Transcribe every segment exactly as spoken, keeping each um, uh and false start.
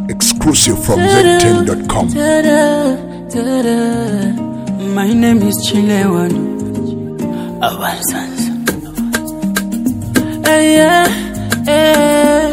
Exclusive from Z ten dot com. My name is Chilewan Avansans. Hey, yeah, hey,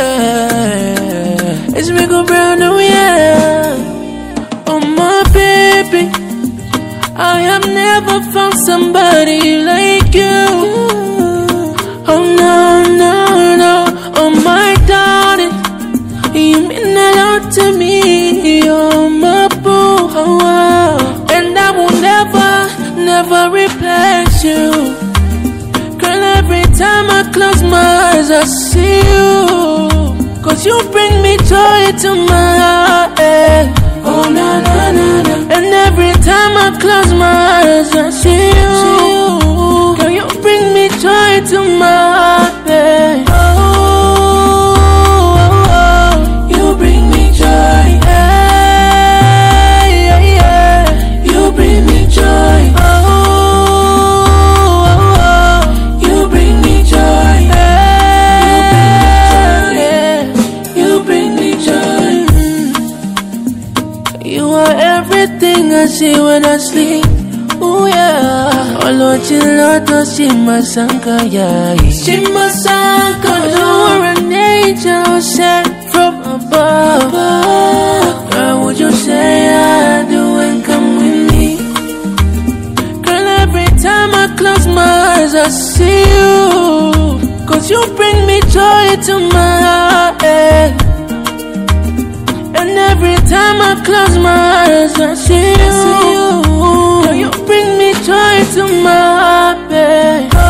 hey. It's me go brown, oh yeah. Oh my baby, I have never found somebody like you. Oh no, no, no, oh my darling, you mean a lot to me. Oh my boo, oh, oh. And I will never, never replace you. Girl, every time I close my eyes I see you, cause you bring me joy to my heart, eh. Oh na na na na. And every time I close my eyes I see you, girl, you bring me joy to my heart, eh. Oh, oh, oh. You bring me joy, yeah, yeah, yeah. You bring me joy. Oh, oh, oh. You bring me joy, yeah, you bring me joy. You are everything I see when I sleep. Ooh yeah. Olochiloto Shimasanka, yeah. Shimasanka, you are an angel sent from above. Girl, would you say I do and come with me? Girl, every time I close my eyes I see you, cause you bring me joy to my heart, eh. And every time I close my eyes I see you, girl, you bring me joy to my heart, babe. Oh,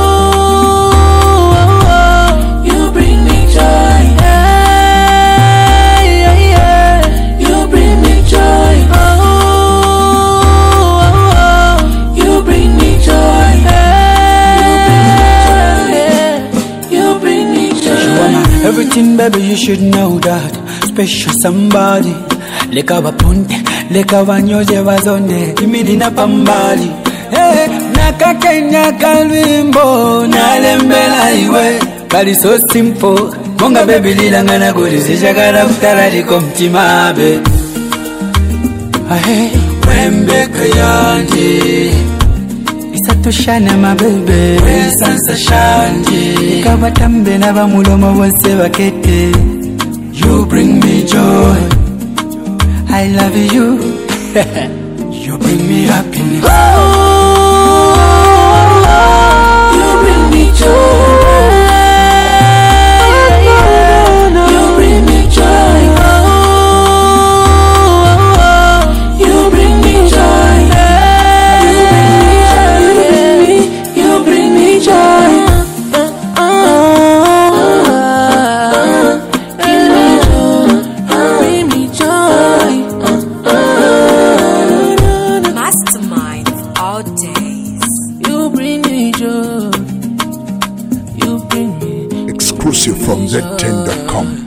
oh, oh. You bring me joy, yeah, yeah, yeah. You bring me joy. Oh, oh, oh. You bring me joy, yeah, you bring me joy. You are my everything, baby, you should know that. Special somebody, leka wapunte, leka wanyoje wazonde, imidi na pambali. Hey, nakakenya kalwimbo, nalembela iwe, kali so simple. Monga baby lilangana guri, sishakara kutala liko mtimabe. Hey, wembe kayanji, isatoshana my baby, wesansa shanji, kabatambe na bamulomo wonse bakete. You bring me joy, I love you. You bring me happiness. Oh, you bring me joy. You bring me joy. You bring me joy. You bring me joy. You bring me joy. You bring me. Exclusive from Z ten dot com.